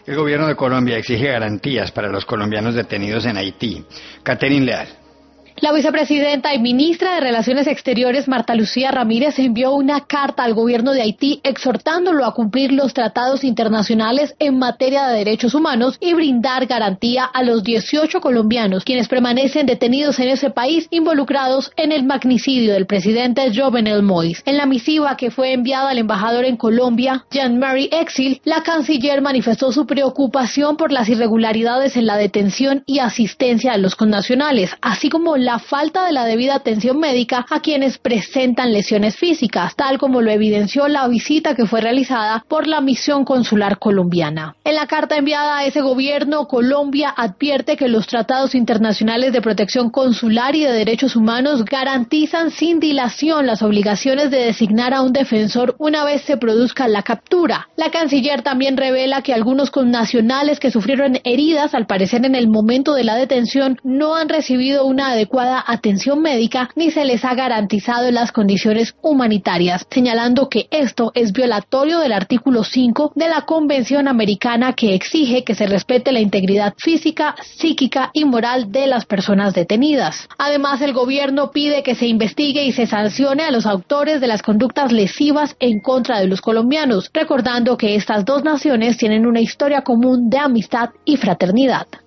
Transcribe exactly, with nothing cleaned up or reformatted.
El gobierno de Colombia exige garantías para los colombianos detenidos en Haití. Catherine Leal. La vicepresidenta y ministra de Relaciones Exteriores, Marta Lucía Ramírez, envió una carta al gobierno de Haití exhortándolo a cumplir los tratados internacionales en materia de derechos humanos y brindar garantía a los dieciocho colombianos quienes permanecen detenidos en ese país involucrados en el magnicidio del presidente Jovenel Moïse. En la misiva que fue enviada al embajador en Colombia, Jean-Marie Exil, la canciller manifestó su preocupación por las irregularidades en la detención y asistencia de los connacionales, así como la falta de la debida atención médica a quienes presentan lesiones físicas, tal como lo evidenció la visita que fue realizada por la misión consular colombiana. En la carta enviada a ese gobierno, Colombia advierte que los tratados internacionales de protección consular y de derechos humanos garantizan sin dilación las obligaciones de designar a un defensor una vez se produzca la captura. La canciller también revela que algunos connacionales que sufrieron heridas, al parecer en el momento de la detención, no han recibido una adecuada atención médica ni se les ha garantizado las condiciones humanitarias, señalando que esto es violatorio del artículo cinco de la Convención Americana que exige que se respete la integridad física, psíquica y moral de las personas detenidas. Además, el gobierno pide que se investigue y se sancione a los autores de las conductas lesivas en contra de los colombianos, recordando que estas dos naciones tienen una historia común de amistad y fraternidad.